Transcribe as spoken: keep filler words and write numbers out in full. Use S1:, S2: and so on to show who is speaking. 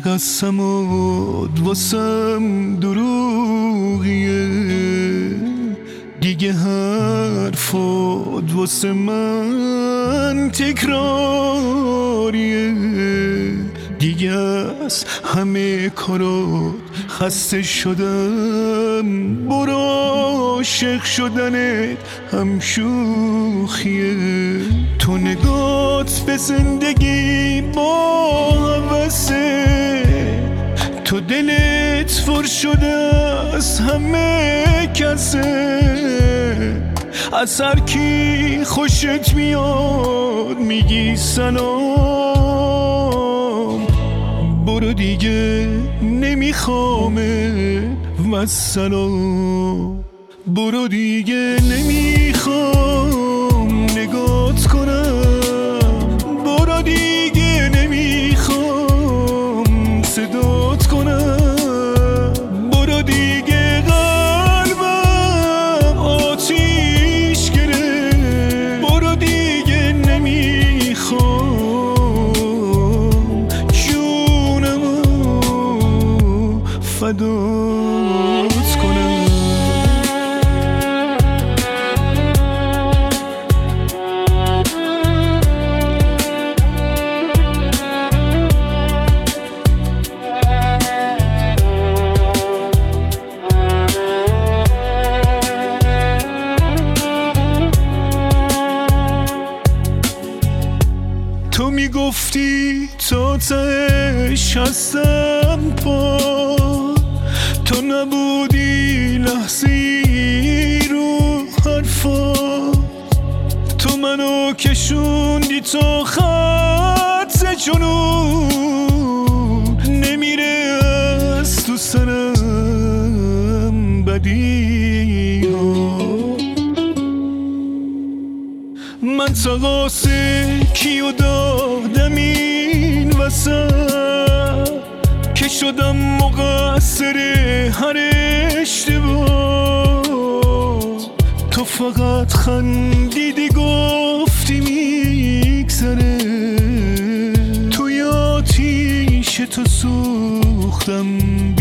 S1: قسمات واسم دروغیه، دیگه حرفات واسه من تکراریه، دیگه از همه کارات خسته شدم، برو عاشق شدنت هم شوخیه. تو نگات به زندگی با حوثه، تو دلت پر شده از همه کسه، از هر کی خوشت میاد میگی سلام، برو دیگه نمیخوامه و سلام، برو دیگه نمیخوام نگات کنم، برو دیگه نمیخوام صدات کنم، برو دیگه قلبم آتیش گرفت، برو دیگه نمیخوام جونمو فدات کنم. تو میگفتی تا تهش هستم پا، تو نبودی لحظی رو حرفا، تو منو کشوندی تا خط جنون، نمیره از تو سرم بدی ها. من تقاسه کیو دادم این وسط که شدم مقصر هر اشتباه، تو فقط خندیدی گفتی میگذره، توی آتیش تو سوختم